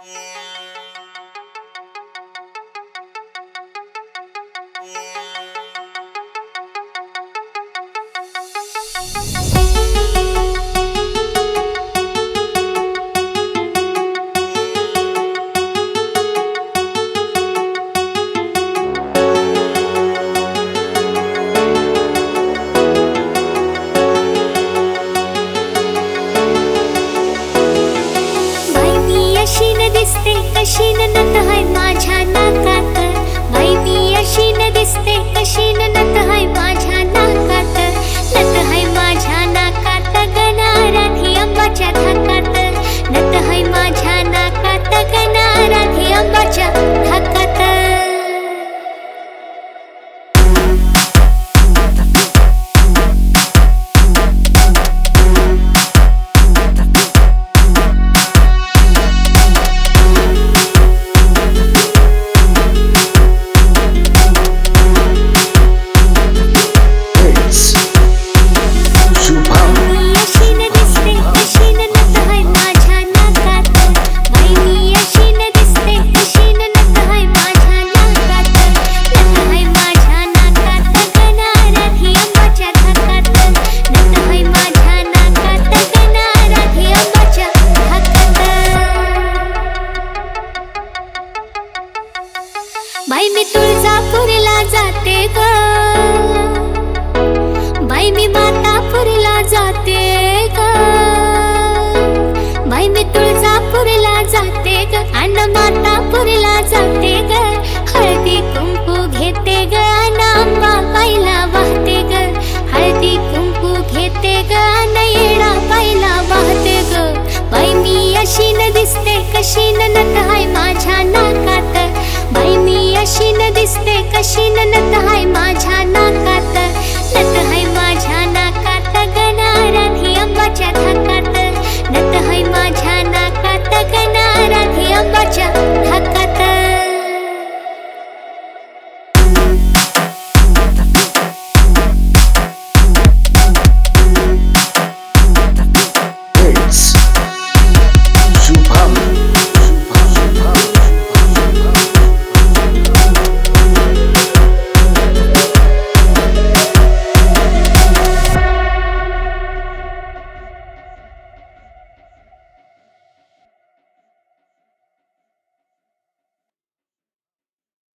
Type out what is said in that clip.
दिसते कशी नत हाय माझ्या नाकात, बाई मी अशी न दिसते कशी नत हाय माझ्या नाकात, नत हाय माझ्या नाकात गणाराधी अंबाच्या धाकात, नत हाय माझ्या नाकात गणाराधी अंबाच्या धाकात। बाई मी तुळजापूरला जाते ग, बाई मी मातापूरला जाते ग, बाई मी तुळजापूरला जाते ग अन मातापूरला जाते ग, हळदी कुंकू घेते ग अन अंबा बाईला वाहते ग, हळदी कुंकू घेते ग अन येडा बाईला वाहते ग। बाई मी अशी न दिसते कशी नत हाय माझ्या नाकात, बाई मी अशी न दिसते कशी नत हाय माझ्या नाकात, नत हाय